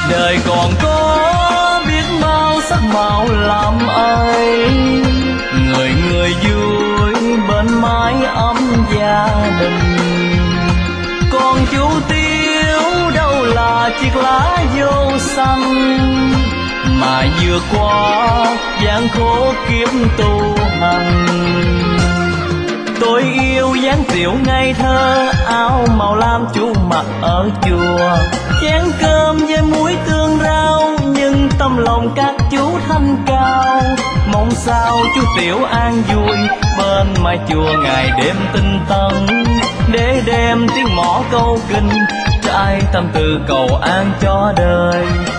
đời còn có biết bao sắc màu làm ấy, người người vui bên mái ấm gia đình. Còn chú Tiếu đâu là chiếc lá vô xanh, mà vừa qua gian khổ kiếp tu hành. Tôi yêu dáng điệu ngây thơ, áo màu lam chú mặc ở chùa, chén cơm với muối tương rau, nhưng tâm lòng các chú thanh cao. Mong sao chú Tiểu an vui bên mái chùa ngày đêm tinh tấn, để đem tiếng mõ câu kinh trải tâm tư cầu an cho đời.